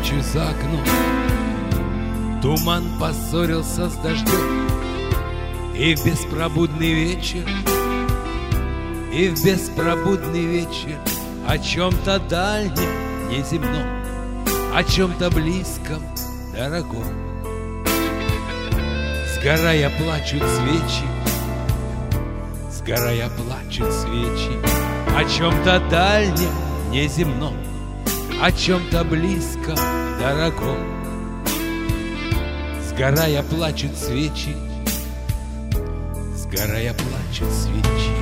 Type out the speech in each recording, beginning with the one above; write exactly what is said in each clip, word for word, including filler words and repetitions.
ночью за окном туман поссорился с дождем, и в беспробудный вечер, и в беспробудный вечер о чем-то дальнем, неземном, о чем-то близком, дорогом. Сгорая плачут свечи, сгорая плачут свечи о чем-то дальнем, неземном, о чем-то близком, дорогом. Сгорая плачут свечи, сгорая плачут свечи.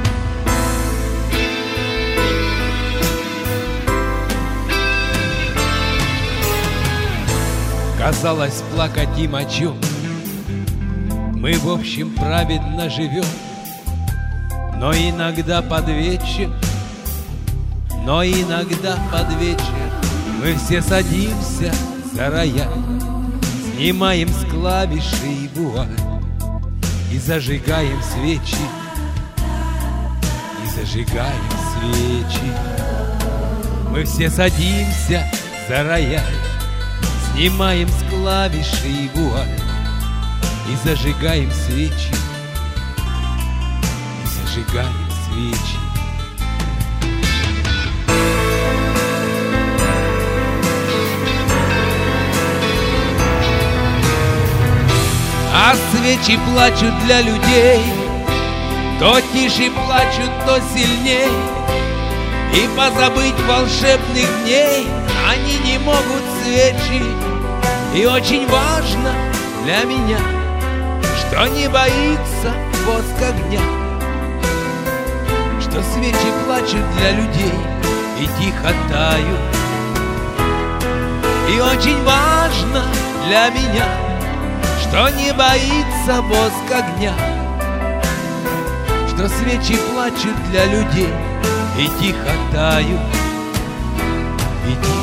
Казалось, плакать им о чем мы в общем праведно живем, но иногда под вечер, но иногда под вечер мы все садимся за рояль, снимаем с клавиши и вуаль и зажигаем свечи, и зажигаем свечи. Мы все садимся за рояль, снимаем с клавиши и вуаль и зажигаем свечи, и зажигаем свечи. А свечи плачут для людей, то тише плачут, то сильней, и позабыть волшебных дней они не могут свечи. И очень важно для меня, что не боится воск огня, что свечи плачут для людей и тихо тают. И очень важно для меня, что не боится воск огня, что свечи плачут для людей и тихо тают, и тихо